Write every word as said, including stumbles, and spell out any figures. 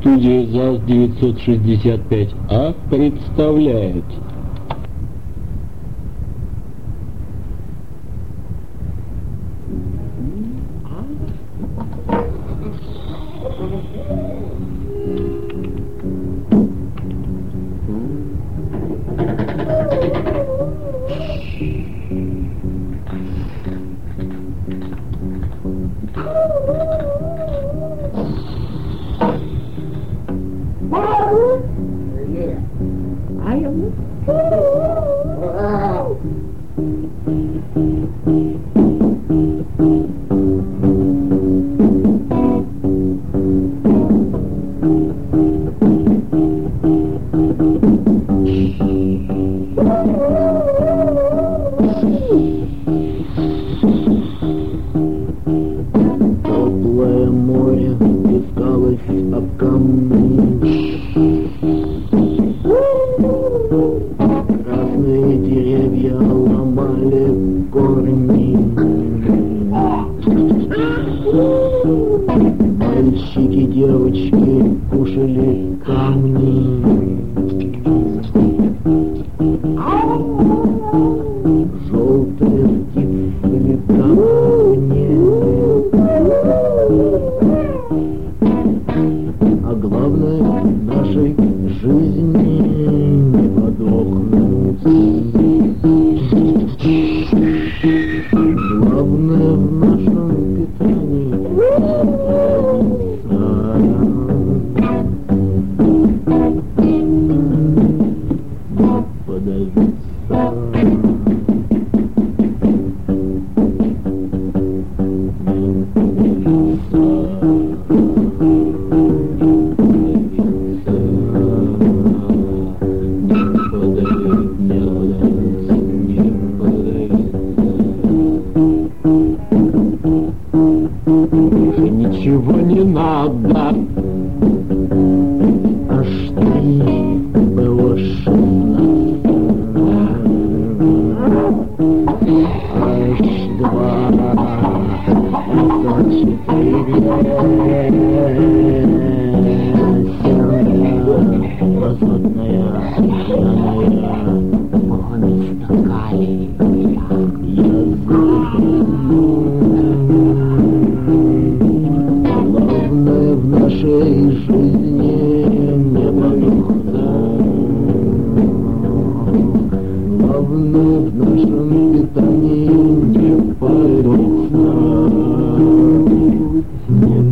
Студия ЗАЗ девятьсот шестьдесят пять А представляет. Теплое море плескалось об камни. Красные деревья ломали корни. Мальчики, девочки кушали камни. Желтые птицы летали в небе. А главное в нашей жизни не подохнуть. Главное в нашем питании подавиться. Подавиться. Ничего не надо. Аж три было шестнадцать. Аж два, аж четыре. Серая, разотная, пьяная. Мы скакали. Я забыл. Главное в нашей жизни не подохнуть. Главное в нашем питании не подохнуть.